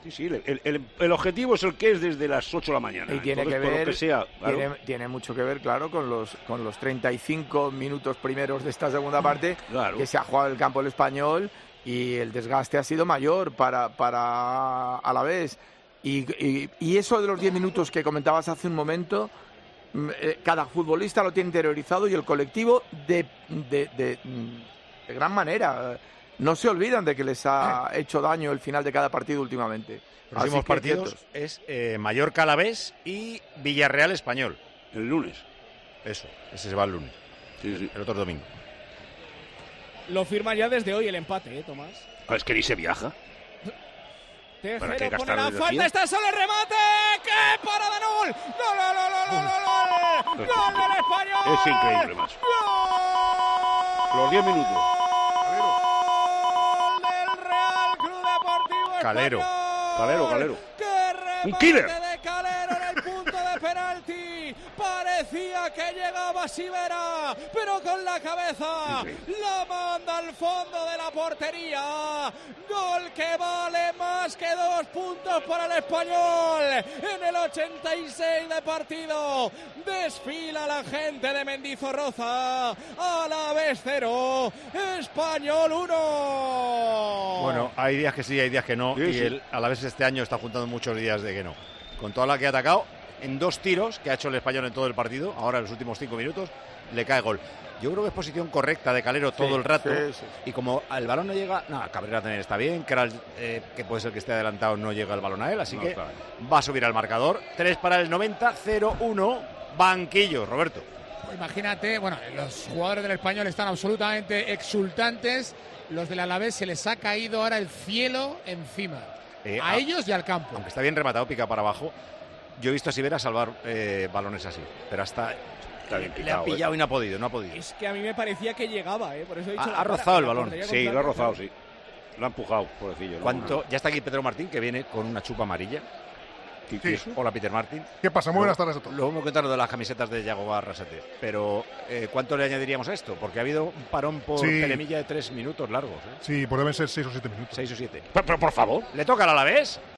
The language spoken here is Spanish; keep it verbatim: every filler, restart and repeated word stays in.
Sí, sí, el, el, el objetivo es el que es desde las ocho de la mañana. Y tiene Entonces, que ver, por lo que sea, claro. tiene, tiene mucho que ver, claro, con los con los treinta y cinco minutos primeros de esta segunda parte, claro. que se ha jugado el campo el Español y el desgaste ha sido mayor para, para Alavés. Y, y, y eso de los diez minutos que comentabas hace un momento, cada futbolista lo tiene interiorizado y el colectivo de, de, de, de gran manera. No se olvidan de que les ha hecho daño el final de cada partido últimamente. Próximos partidos quietos. es eh, Mallorca Alavés y Villarreal Español. El lunes. Eso, ese se va el lunes. Sí, sí. El otro domingo. Lo firman ya desde hoy el empate, ¿eh, Tomás? Ah, es que ni se viaja. Tejero pone la falta, está solo el remate. ¡Qué parada! ¡Gol! ¡Gol, gol, gol, gol, gol! ¡Gol del Español! Es increíble, más. ¡Gol! Los diez minutos. Calero. Calero, Calero. ¡Qué ¡un killer! de Calero en el punto de penalti! Parecía que llegaba Sivera, pero con la cabeza sí. la manda al fondo de la portería. Gol que vale más que dos puntos para el Español. En el ochenta y seis de partido desfila la gente de Mendizorroza. Alavés cero, Español uno. Bueno, hay días que sí, hay días que no. Sí, y sí. el Alavés este año está juntando muchos días de que no. Con toda la que ha atacado, en dos tiros que ha hecho el Español en todo el partido, ahora en los últimos cinco minutos, le cae gol. Yo creo que es posición correcta de Calero todo sí, el rato. Sí, sí, sí. Y como el balón no llega, no, Cabrera también está bien, que, era el, eh, que puede ser que esté adelantado, no llega el balón a él, así no, que claro. va a subir al marcador. tres para el noventa, cero uno, banquillo, Roberto. Imagínate, bueno, los jugadores del Español están absolutamente exultantes. Los del Alavés se les ha caído ahora el cielo encima. Eh, a, a ellos y al campo. Aunque está bien rematado, pica para abajo. Yo he visto a Sivera salvar eh, balones así, pero hasta Está bien picado, le ha pillado eh. y no ha podido, no ha podido. Es que a mí me parecía que llegaba, ¿eh? Por eso he dicho Ha, la ha cara, rozado el la balón. portería Sí, lo ha contraria. rozado, sí. Lo ha empujado, pobrecillo. ¿no? ¿Cuánto? Ya está aquí Pedro Martín, que viene con una chupa amarilla. ¿Qué, Sí. qué es? Hola, Peter Martín. ¿Qué pasa? Muy buenas tardes a todos. Luego me contaron de las camisetas de Yago Arrasate. Pero, eh, ¿cuánto le añadiríamos a esto? Porque ha habido un parón por Sí. telemilla de tres minutos largos. ¿eh? Sí, pues deben ser seis o siete minutos. Seis o siete. Pero, pero, por favor. ¿Le toca al Alavés?